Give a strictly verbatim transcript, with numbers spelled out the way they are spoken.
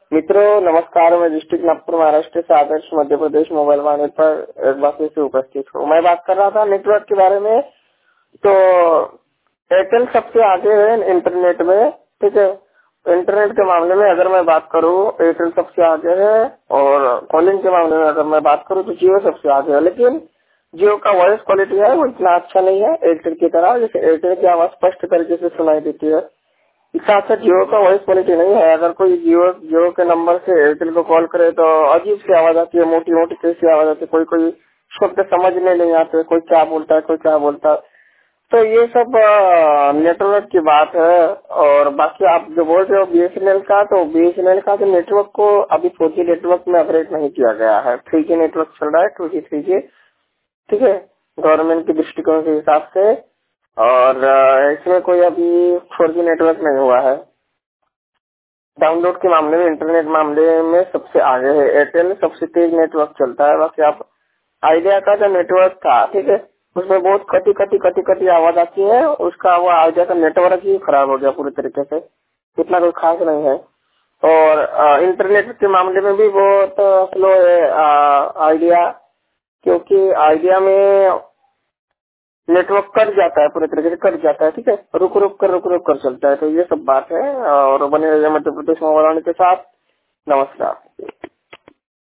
मित्रों नमस्कार, मैं डिस्ट्रिक्ट नागपुर महाराष्ट्र से आदर्श मध्य प्रदेश मोबाइल वाले पर एक बार फिर से उपस्थित हूँ। मैं बात कर रहा था नेटवर्क के बारे में। तो एयरटेल सबसे आगे है इंटरनेट में, ठीक है। इंटरनेट के मामले में अगर मैं बात करूँ एयरटेल सबसे आगे है, और कॉलिंग के मामले में अगर मैं बात करूँ तो जियो सबसे आगे है। लेकिन जियो का वॉइस क्वालिटी है वो इतना अच्छा नहीं है एयरटेल की तरह। जैसे एयरटेल की आवाज स्पष्ट तरीके से सुनाई देती है, इस साथ साथ जियो का वॉइस क्वालिटी नहीं है। अगर कोई जियो जियो के नंबर से एयरटेल को कॉल करे तो अजीब सी आवाज आती है, मोटी मोटी कैसी आवाज आती है, कोई कोई शब्द समझने नहीं आते, कोई क्या बोलता है कोई क्या बोलता है। तो ये सब नेटवर्क की बात है। और बाकी आप जो बोल रहे हो बीएसएनएल का, तो बीएसएनएल का जो नेटवर्क को अभी फोर जी नेटवर्क में अपग्रेड नहीं किया गया है। थ्री जी नेटवर्क चल रहा है, टू जी थ्री जी, ठीक है, गवर्नमेंट के दृष्टिकोण के हिसाब से। और अ, इसमें कोई अभी फोर जी नेटवर्क नहीं हुआ है। डाउनलोड के मामले में इंटरनेट मामले में सबसे आगे है एयरटेल, सबसे तेज नेटवर्क चलता है। बाकी आप आइडिया का जो नेटवर्क था, ठीक है, उसमें बहुत कटी कटी कटी कटी आवाज आती है। उसका वो आइडिया का नेटवर्क ही खराब हो गया पूरी तरीके से, इतना कोई खास नहीं है। और अ, इंटरनेट के मामले में भी बहुत स्लो है अ, आइडिया, क्योंकि आइडिया में नेटवर्क कट जाता है, पूरे तरीके से कट जाता है, ठीक है, रुक रुक कर रुक रुक कर चलता है। तो ये सब बात है। और बने रहिए मध्य प्रदेश मोबाइल वाले के साथ। नमस्कार।